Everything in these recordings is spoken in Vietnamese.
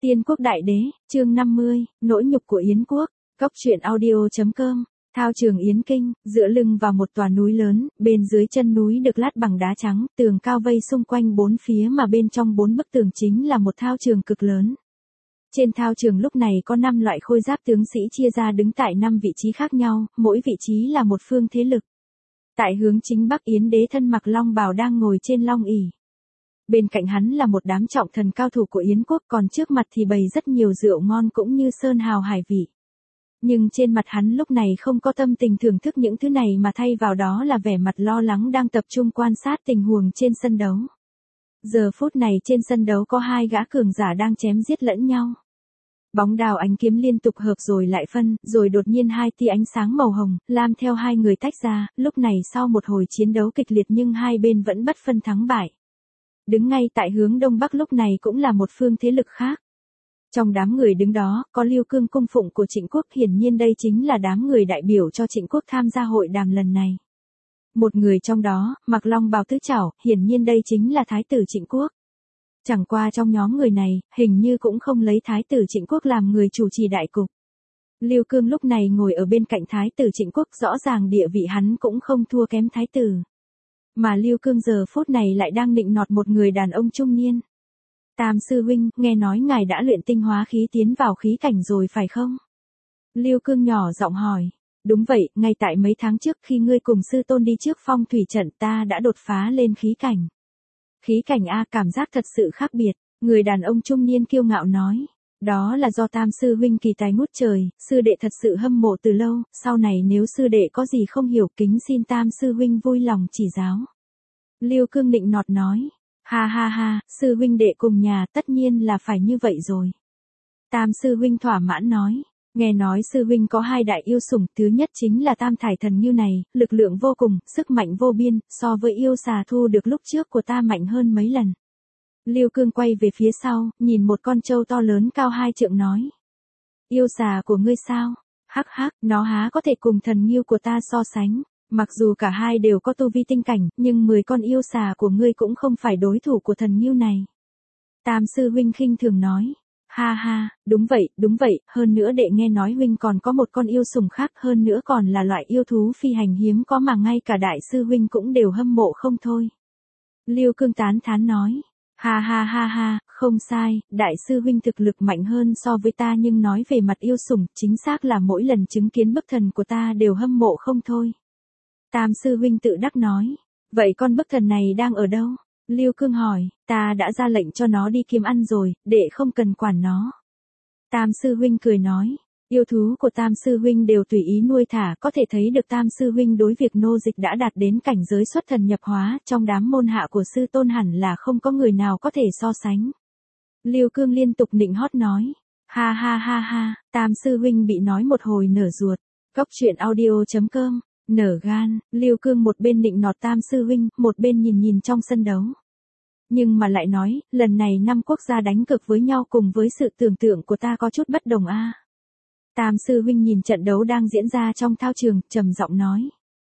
Tiên quốc đại đế, chương 50, nỗi nhục của Yến quốc, Cốc truyện audio.com, thao trường Yến Kinh, dựa lưng vào một tòa núi lớn, bên dưới chân núi được lát bằng đá trắng, tường cao vây xung quanh bốn phía mà bên trong bốn bức tường chính là một thao trường cực lớn. Trên thao trường lúc này có 5 loại khôi giáp tướng sĩ chia ra đứng tại 5 vị trí khác nhau, mỗi vị trí là một phương thế lực. Tại hướng chính bắc Yến đế thân mặc long bào đang ngồi trên long ỷ. Bên cạnh hắn là một đám trọng thần cao thủ của Yến quốc, còn trước mặt thì bày rất nhiều rượu ngon cũng như sơn hào hải vị. Nhưng trên mặt hắn lúc này không có tâm tình thưởng thức những thứ này mà thay vào đó là vẻ mặt lo lắng đang tập trung quan sát tình huống trên sân đấu. Giờ phút này trên sân đấu có 2 gã cường giả đang chém giết lẫn nhau. Bóng đào ánh kiếm liên tục hợp rồi lại phân, rồi đột nhiên 2 tia ánh sáng màu hồng, lam theo 2 người tách ra, lúc này sau một hồi chiến đấu kịch liệt nhưng hai bên vẫn bất phân thắng bại. Đứng ngay tại hướng đông bắc lúc này cũng là một phương thế lực khác. Trong đám người đứng đó, có Liêu Cương cung phụng của Trịnh quốc, hiển nhiên đây chính là đám người đại biểu cho Trịnh quốc tham gia hội đàm lần này. Một người trong đó, mặc long bào tứ trảo, hiển nhiên đây chính là Thái tử Trịnh quốc. Chẳng qua trong nhóm người này, hình như cũng không lấy Thái tử Trịnh quốc làm người chủ trì đại cục. Liêu Cương lúc này ngồi ở bên cạnh Thái tử Trịnh quốc, rõ ràng địa vị hắn cũng không thua kém Thái tử. Mà Liêu Cương giờ phút này lại đang nịnh nọt một người đàn ông trung niên. Tam sư huynh, nghe nói ngài đã luyện tinh hóa khí tiến vào khí cảnh rồi phải không? Liêu Cương nhỏ giọng hỏi. Đúng vậy, ngay tại mấy tháng trước khi ngươi cùng sư tôn đi trước phong thủy trận ta đã đột phá lên khí cảnh. Khí cảnh a, cảm giác thật sự khác biệt, người đàn ông trung niên kiêu ngạo nói. Đó là do Tam sư huynh kỳ tài ngút trời, sư đệ thật sự hâm mộ từ lâu, sau này nếu sư đệ có gì không hiểu kính xin Tam sư huynh vui lòng chỉ giáo. Liêu Cương nịnh nọt nói. Ha ha ha, sư huynh đệ cùng nhà tất nhiên là phải như vậy rồi. Tam sư huynh thỏa mãn nói. Nghe nói sư huynh có 2 đại yêu sủng, thứ nhất chính là Tam Thải Thần Ngưu này, lực lượng vô cùng, sức mạnh vô biên, so với yêu xà thu được lúc trước của ta mạnh hơn mấy lần. Liêu Cương quay về phía sau, nhìn một con trâu to lớn cao 2 trượng nói. Yêu xà của ngươi sao? Hắc hắc, nó há có thể cùng thần ngưu của ta so sánh. Mặc dù cả hai đều có tu vi tinh cảnh, nhưng 10 con yêu xà của ngươi cũng không phải đối thủ của thần ngưu này. Tam sư huynh khinh thường nói. Ha ha, đúng vậy, hơn nữa đệ nghe nói huynh còn có một con yêu sủng khác, hơn nữa còn là loại yêu thú phi hành hiếm có mà ngay cả đại sư huynh cũng đều hâm mộ không thôi. Liêu Cương tán thán nói. Ha ha ha ha, không sai, đại sư huynh thực lực mạnh hơn so với ta, nhưng nói về mặt yêu sủng, chính xác là mỗi lần chứng kiến bức thần của ta đều hâm mộ không thôi. Tam sư huynh tự đắc nói. Vậy con bức thần này đang ở đâu? Liêu Cương hỏi. Ta đã ra lệnh cho nó đi kiếm ăn rồi, đệ không cần quản nó. Tam sư huynh cười nói. Yêu thú của Tam sư huynh đều tùy ý nuôi thả, có thể thấy được Tam sư huynh đối việc nô dịch đã đạt đến cảnh giới xuất thần nhập hóa, trong đám môn hạ của sư tôn hẳn là không có người nào có thể so sánh. Liêu Cương liên tục nịnh hót nói. Ha ha ha ha, Tam sư huynh bị nói một hồi nở ruột. Cốc truyện audio.com, nở gan. Liêu Cương một bên nịnh nọt Tam sư huynh, một bên nhìn trong sân đấu. Nhưng mà lại nói, lần này 5 quốc gia đánh cực với nhau cùng với sự tưởng tượng của ta có chút bất đồng a. Tam sư huynh nhìn trận đấu đang diễn ra trong thao trường, trầm giọng nói.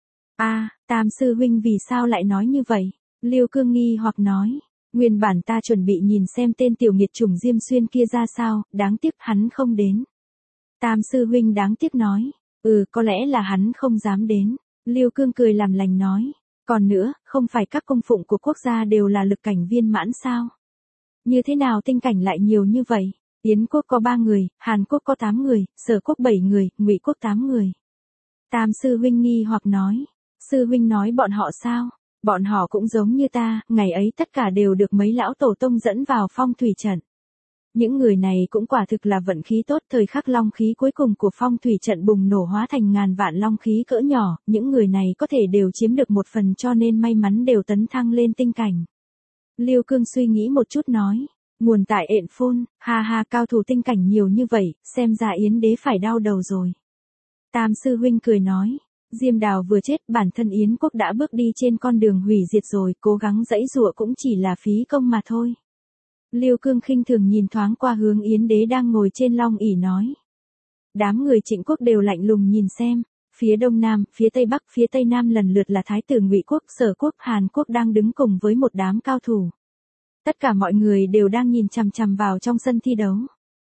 Tam sư huynh vì sao lại nói như vậy? Liêu Cương nghi hoặc nói. Nguyên bản ta chuẩn bị nhìn xem tên tiểu nghiệt chủng Diêm Xuyên kia ra sao, đáng tiếc hắn không đến. Tam sư huynh đáng tiếc nói. Có lẽ là hắn không dám đến. Liêu Cương cười làm lành nói. Còn nữa, không phải các cung phụng của quốc gia đều là lực cảnh viên mãn sao? Như thế nào tinh cảnh lại nhiều như vậy? Yến quốc có 3 người, Hàn quốc có 8 người, Sở quốc 7 người, Ngụy quốc 8 người. Tam sư huynh nghi hoặc nói. Sư huynh nói bọn họ sao? Bọn họ cũng giống như ta, ngày ấy tất cả đều được mấy lão tổ tông dẫn vào phong thủy trận. Những người này cũng quả thực là vận khí tốt, thời khắc long khí cuối cùng của phong thủy trận bùng nổ hóa thành ngàn vạn long khí cỡ nhỏ, những người này có thể đều chiếm được một phần cho nên may mắn đều tấn thăng lên tinh cảnh. Liêu Cương suy nghĩ một chút nói. Nguồn tại ện phun, ha ha, cao thủ tinh cảnh nhiều như vậy, xem ra Yến đế phải đau đầu rồi. Tam sư huynh cười nói. Diêm Đào vừa chết, bản thân Yến quốc đã bước đi trên con đường hủy diệt rồi, cố gắng giãy giụa cũng chỉ là phí công mà thôi. Liêu Cương khinh thường nhìn thoáng qua hướng Yến đế đang ngồi trên long ỷ nói. Đám người Trịnh quốc đều lạnh lùng nhìn xem, phía đông nam, phía tây bắc, phía tây nam lần lượt là Thái tử Ngụy quốc, Sở quốc, Hàn quốc đang đứng cùng với một đám cao thủ. Tất cả mọi người đều đang nhìn chằm chằm vào trong sân thi đấu.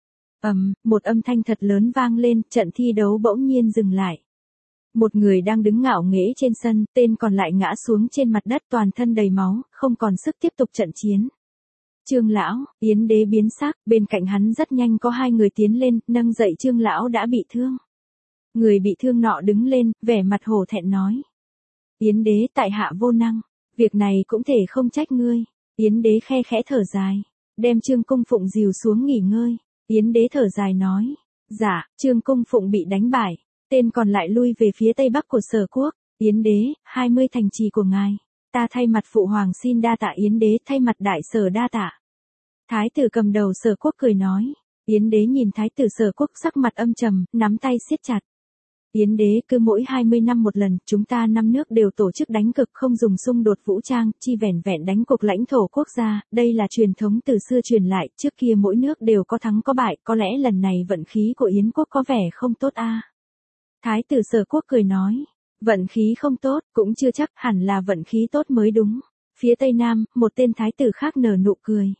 Một âm thanh thật lớn vang lên, trận thi đấu bỗng nhiên dừng lại. Một người đang đứng ngạo nghễ trên sân, tên còn lại ngã xuống trên mặt đất toàn thân đầy máu, không còn sức tiếp tục trận chiến. Trương lão, Yến Đế biến sắc, bên cạnh hắn rất nhanh có hai người tiến lên, nâng dậy Trương lão đã bị thương. Người bị thương nọ đứng lên, vẻ mặt hổ thẹn nói. Yến Đế tại hạ vô năng, việc này cũng thể không trách ngươi. Yến Đế khe khẽ thở dài, đem Trương Cung Phụng dìu xuống nghỉ ngơi. Yến Đế thở dài nói, dạ, Trương Cung Phụng bị đánh bại, tên còn lại lui về phía tây bắc của Sở Quốc. Yến Đế, 20 thành trì của ngài, ta thay mặt phụ hoàng xin đa tạ. Yến Đế thay mặt đại sở đa tạ. Thái tử cầm đầu Sở Quốc cười nói. Yến Đế nhìn Thái tử Sở Quốc sắc mặt âm trầm, nắm tay siết chặt. Yến Đế, cứ mỗi 20 năm một lần, chúng ta năm nước đều tổ chức đánh cực, không dùng xung đột vũ trang, chi vẻn vẹn đánh cuộc lãnh thổ quốc gia, đây là truyền thống từ xưa truyền lại, trước kia mỗi nước đều có thắng có bại, có lẽ lần này vận khí của Yến quốc có vẻ không tốt a. Thái tử Sở Quốc cười nói, vận khí không tốt, cũng chưa chắc, hẳn là vận khí tốt mới đúng. Phía tây nam, một tên thái tử khác nở nụ cười.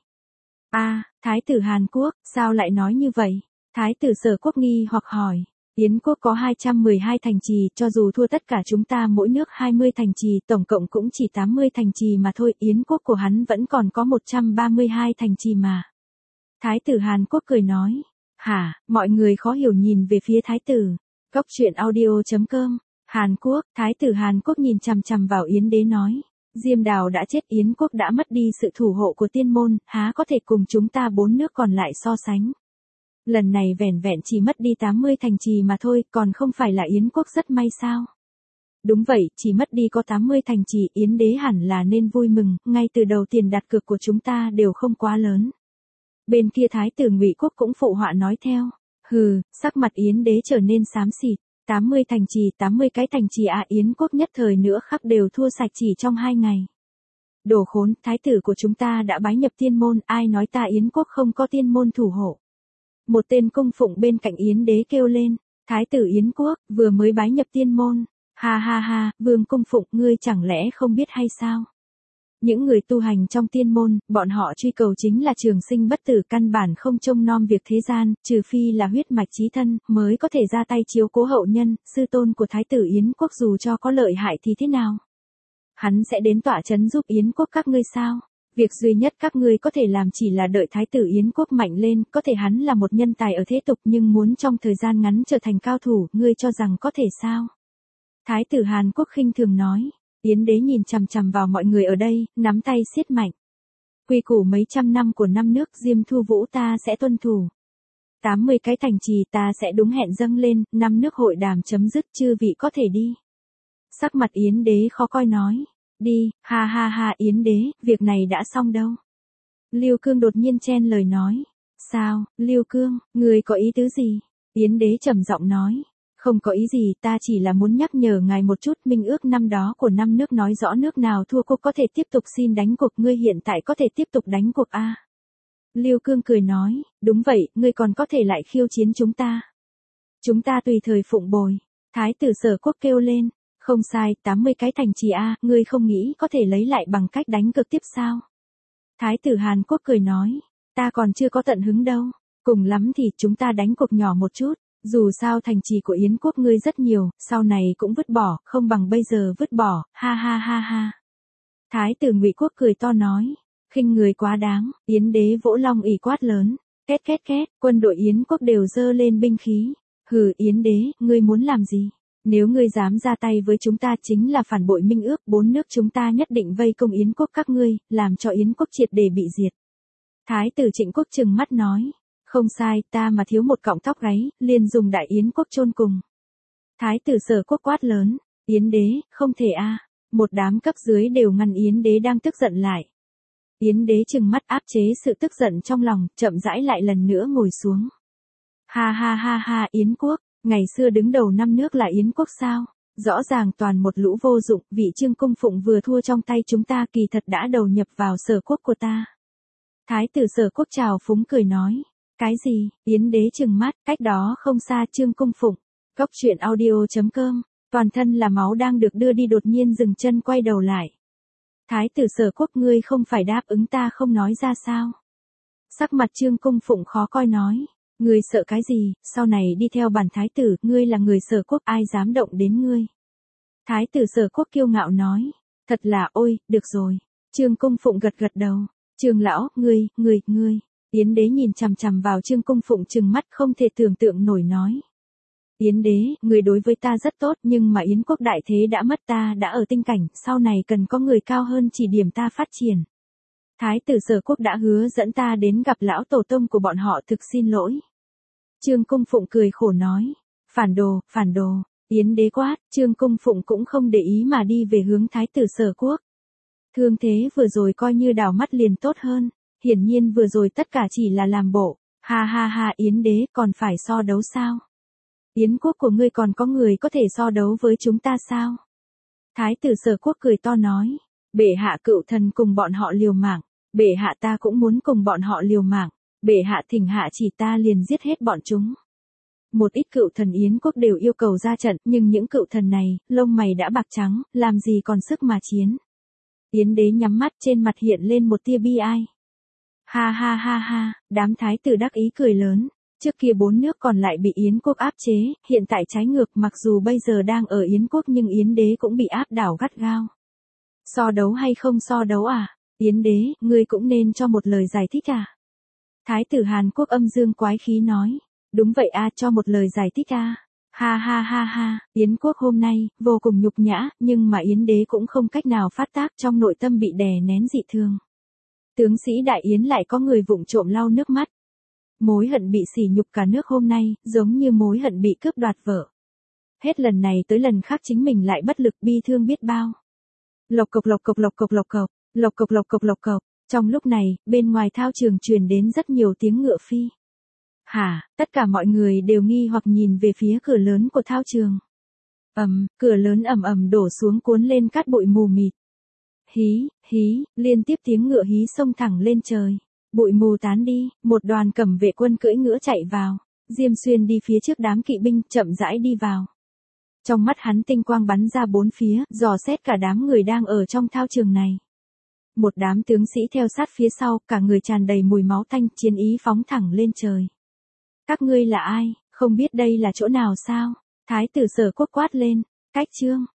Thái tử Hàn Quốc, sao lại nói như vậy? Thái tử Sở Quốc nghi hoặc hỏi. Yến quốc có 212 thành trì, cho dù thua tất cả chúng ta mỗi nước 20 thành trì, tổng cộng cũng chỉ 80 thành trì mà thôi, Yến quốc của hắn vẫn còn có 132 thành trì mà. Thái tử Hàn Quốc cười nói, hả, mọi người khó hiểu nhìn về phía thái tử. Cốc truyện audio.com, Hàn Quốc, thái tử Hàn Quốc nhìn chằm chằm vào Yến Đế nói, Diêm Đào đã chết, Yến quốc đã mất đi sự thủ hộ của tiên môn, há có thể cùng chúng ta bốn nước còn lại so sánh. Lần này vẻn vẹn chỉ mất đi 80 thành trì mà thôi, còn không phải là Yến quốc rất may sao? Đúng vậy, chỉ mất đi có 80 thành trì, Yến Đế hẳn là nên vui mừng, ngay từ đầu tiền đặt cược của chúng ta đều không quá lớn. Bên kia thái tử Ngụy Quốc cũng phụ họa nói theo. Sắc mặt Yến Đế trở nên xám xịt. 80 thành trì, 80 cái thành trì Yến quốc nhất thời nữa khắc đều thua sạch chỉ trong 2 ngày. Đồ khốn, thái tử của chúng ta đã bái nhập tiên môn, ai nói ta Yến quốc không có tiên môn thủ hộ. Một tên cung phụng bên cạnh Yến Đế kêu lên, thái tử Yến quốc, vừa mới bái nhập tiên môn. Ha ha ha, Vương cung phụng, ngươi chẳng lẽ không biết hay sao? Những người tu hành trong tiên môn, bọn họ truy cầu chính là trường sinh bất tử, căn bản không trông nom việc thế gian, trừ phi là huyết mạch chí thân, mới có thể ra tay chiếu cố hậu nhân, sư tôn của thái tử Yến quốc dù cho có lợi hại thì thế nào? Hắn sẽ đến tọa trấn giúp Yến quốc các ngươi sao? Việc duy nhất các ngươi có thể làm chỉ là đợi thái tử Yến quốc mạnh lên, có thể hắn là một nhân tài ở thế tục nhưng muốn trong thời gian ngắn trở thành cao thủ, ngươi cho rằng có thể sao? Thái tử Hàn Quốc khinh thường nói. Yến Đế nhìn chằm chằm vào mọi người ở đây, nắm tay siết mạnh. Quy củ mấy trăm năm của năm nước Diêm Thu Vũ ta sẽ tuân thủ. 80 cái thành trì ta sẽ đúng hẹn dâng lên, năm nước hội đàm chấm dứt, chư vị có thể đi. Sắc mặt Yến Đế khó coi nói. Đi, ha ha ha, Yến Đế, việc này đã xong đâu. Lưu Cương đột nhiên chen lời nói. Sao, Lưu Cương, người có ý tứ gì? Yến Đế trầm giọng nói. Không có ý gì, ta chỉ là muốn nhắc nhở ngài một chút, minh ước năm đó của năm nước nói rõ nước nào thua cuộc có thể tiếp tục xin đánh cuộc, ngươi hiện tại có thể tiếp tục đánh cuộc a? Lưu Cương cười nói, đúng vậy, ngươi còn có thể lại khiêu chiến chúng ta. Chúng ta tùy thời phụng bồi. Thái tử Sở Quốc kêu lên, không sai, 80 cái thành trì ngươi không nghĩ có thể lấy lại bằng cách đánh cược tiếp sao? Thái tử Hàn Quốc cười nói, ta còn chưa có tận hứng đâu, cùng lắm thì chúng ta đánh cuộc nhỏ một chút. Dù sao thành trì của Yến quốc ngươi rất nhiều, sau này cũng vứt bỏ, không bằng bây giờ vứt bỏ, ha ha ha ha. Thái tử Ngụy Quốc cười to nói, khinh người quá đáng. Yến Đế vỗ long ỷ quát lớn, két két két, quân đội Yến quốc đều giơ lên binh khí. Yến Đế, ngươi muốn làm gì? Nếu ngươi dám ra tay với chúng ta chính là phản bội minh ước, bốn nước chúng ta nhất định vây công Yến quốc các ngươi, làm cho Yến quốc triệt để bị diệt. Thái tử Trịnh Quốc trừng mắt nói. Không sai, ta mà thiếu một cọng tóc gáy, liền dùng đại Yến quốc chôn cùng. Thái tử Sở Quốc quát lớn, Yến Đế, không thể Một đám cấp dưới đều ngăn Yến Đế đang tức giận lại. Yến Đế trừng mắt áp chế sự tức giận trong lòng, chậm rãi lại lần nữa ngồi xuống. Ha ha ha ha, Yến quốc, ngày xưa đứng đầu năm nước là Yến quốc sao? Rõ ràng toàn một lũ vô dụng, vị Trương Cung Phụng vừa thua trong tay chúng ta kỳ thật đã đầu nhập vào Sở Quốc của ta. Thái tử Sở Quốc trào phúng cười nói. Cái gì? Yến Đế trừng mắt, cách đó không xa Trương Cung Phụng. Cốc truyện audio.com, toàn thân là máu đang được đưa đi đột nhiên dừng chân quay đầu lại. Thái tử Sở Quốc, ngươi không phải đáp ứng ta không nói ra sao? Sắc mặt Trương Cung Phụng khó coi nói. Ngươi sợ cái gì, sau này đi theo bản thái tử, ngươi là người Sở Quốc, ai dám động đến ngươi. Thái tử Sở Quốc kiêu ngạo nói, thật là ôi, được rồi. Trương Cung Phụng gật gật đầu, Trương lão, ngươi. Yến đế nhìn chằm chằm vào Trương Cung Phụng trừng mắt không thể tưởng tượng nổi nói. Yến đế, người đối với ta rất tốt nhưng mà Yến quốc đại thế đã mất, ta đã ở tinh cảnh, sau này cần có người cao hơn chỉ điểm ta phát triển. Thái tử Sở Quốc đã hứa dẫn ta đến gặp lão tổ tông của bọn họ, thực xin lỗi. Trương Cung Phụng cười khổ nói, phản đồ, Yến đế quát, Trương Cung Phụng cũng không để ý mà đi về hướng Thái tử Sở Quốc. Thương thế vừa rồi coi như đảo mắt liền tốt hơn, hiển nhiên vừa rồi tất cả chỉ là làm bộ, ha, Yến đế còn phải so đấu sao? Yến quốc của ngươi còn có người có thể so đấu với chúng ta sao? Thái tử Sở Quốc cười to nói, bệ hạ cựu thần cùng bọn họ liều mạng, bệ hạ ta cũng muốn cùng bọn họ liều mạng, bệ hạ thỉnh hạ chỉ ta liền giết hết bọn chúng. Một ít cựu thần Yến quốc đều yêu cầu ra trận, nhưng những cựu thần này, lông mày đã bạc trắng, làm gì còn sức mà chiến. Yến đế nhắm mắt, trên mặt hiện lên một tia bi ai. Ha, đám thái tử đắc ý cười lớn, trước kia 4 nước còn lại bị Yến quốc áp chế, hiện tại trái ngược, mặc dù bây giờ đang ở Yến quốc nhưng Yến đế cũng bị áp đảo gắt gao. So đấu hay không so đấu à? Yến đế, ngươi cũng nên cho một lời giải thích à? Thái tử Hàn Quốc âm dương quái khí nói, đúng vậy a, cho một lời giải thích a. Ha, Yến quốc hôm nay, vô cùng nhục nhã, nhưng mà Yến đế cũng không cách nào phát tác, trong nội tâm bị đè nén dị thường. Tướng sĩ Đại Yến lại có người vụng trộm lau nước mắt. Mối hận bị sỉ nhục cả nước hôm nay, giống như mối hận bị cướp đoạt vợ. Hết lần này tới lần khác chính mình lại bất lực, bi thương biết bao. Lộc cộc. Trong lúc này, bên ngoài thao trường truyền đến rất nhiều tiếng ngựa phi. Tất cả mọi người đều nghi hoặc nhìn về phía cửa lớn của thao trường. Cửa lớn ầm đổ xuống cuốn lên cát bụi mù mịt. Hí, liên tiếp tiếng ngựa hí xông thẳng lên trời. Bụi mù tán đi, một đoàn cẩm vệ quân cưỡi ngựa chạy vào. Diêm Xuyên đi phía trước đám kỵ binh, chậm rãi đi vào. Trong mắt hắn tinh quang bắn ra bốn phía, dò xét cả đám người đang ở trong thao trường này. Một đám tướng sĩ theo sát phía sau, cả người tràn đầy mùi máu tanh, chiến ý phóng thẳng lên trời. Các ngươi là ai, không biết đây là chỗ nào sao? Thái tử Sở Quốc quát lên, cách trương.